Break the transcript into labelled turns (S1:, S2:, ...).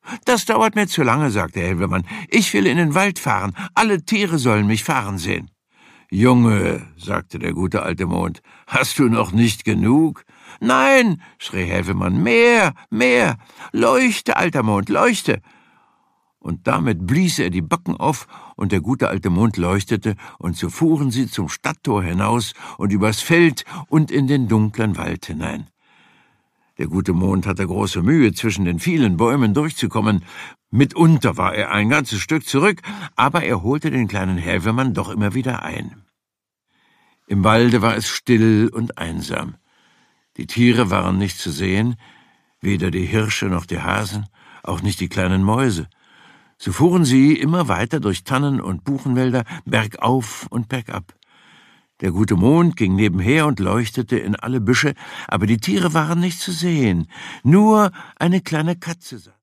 S1: »Das dauert mir zu lange«, sagte Helvemann. »Ich will in den Wald fahren. Alle Tiere sollen mich fahren sehen.« »Junge«, sagte der gute alte Mond, »hast du noch nicht genug?« »Nein«, schrie Helvemann, »mehr, mehr! Leuchte, alter Mond, leuchte!« Und damit blies er die Backen auf, und der gute alte Mond leuchtete, und so fuhren sie zum Stadttor hinaus und übers Feld und in den dunklen Wald hinein. Der gute Mond hatte große Mühe, zwischen den vielen Bäumen durchzukommen. Mitunter war er ein ganzes Stück zurück, aber er holte den kleinen Helvemann doch immer wieder ein. Im Walde war es still und einsam. Die Tiere waren nicht zu sehen, weder die Hirsche noch die Hasen, auch nicht die kleinen Mäuse. So fuhren sie immer weiter durch Tannen- und Buchenwälder, bergauf und bergab. Der gute Mond ging nebenher und leuchtete in alle Büsche, aber die Tiere waren nicht zu sehen. Nur eine kleine Katze